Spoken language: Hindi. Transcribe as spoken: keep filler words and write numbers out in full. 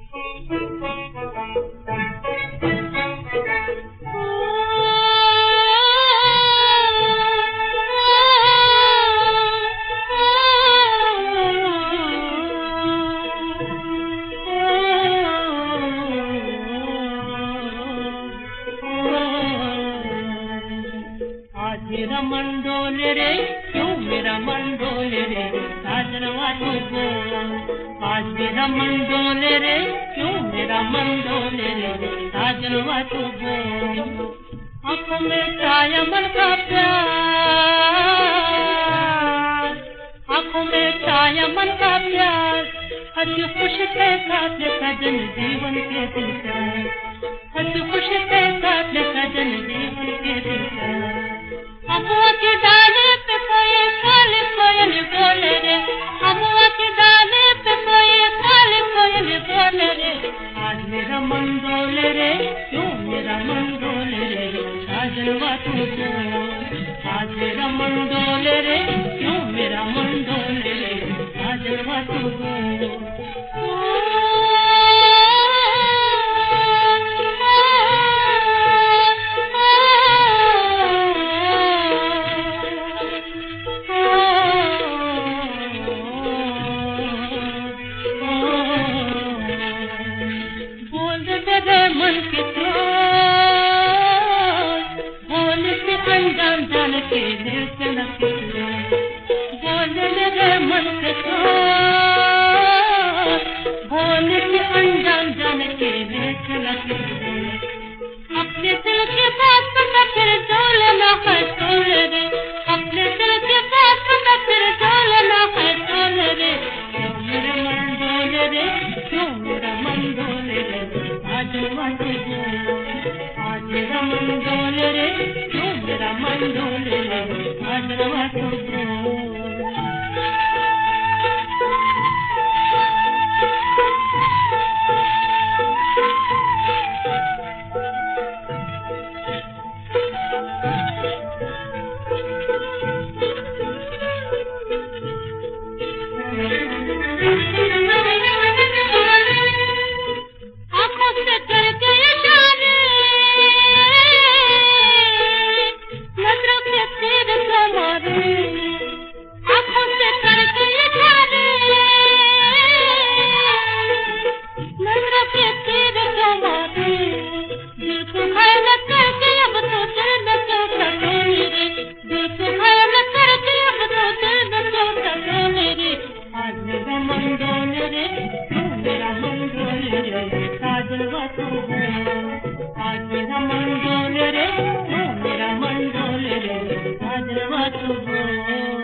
मेरा मन डोले रे, क्यों मेरा मन डोले रे, साजनवा तू बोल। आज मेरा मन डोले रे, क्यों मेरा मन डोले रे, साजनवा तू बोल। आँखों में छाया मन का प्यार, आँखों में छाया मन का प्यार, हंसी खुशी के साथ सजन जीवन के दिन का, हंसी खुशी के साथ सजन जीवन के दिन का। अबुआ की डाले पे कोई काली कोयल बोले रे, अबुआ की डाले पे कोई काली कोयल बोले रे। आज मेरा मन डोले रे, क्यों मेरा मन डोले रे, साजनवा तू बोल। आज मेरा मन डोले रे, क्यों मेरा मन डोले रे, साजनवा तू बोल। मन के बोल से अनजान जान के दिल से लगे, बोल मेरे मन के बोल से अनजान जान के दिल से लगे। अपने दिल के बात पता फिर डोलना है तोल रे, अपने दिल के बात पता फिर डोलना है तोल रे। क्यों मेरा मन डोले रे, क्यों मेरा मन डोले रे, आज मेरा मन डोले रे, क्यों मेरा मन डोले रे, आज रवा तू बोल। आज मेरा मन डोले रे, मेरा मन डोले रे, आज रवा तू बोल।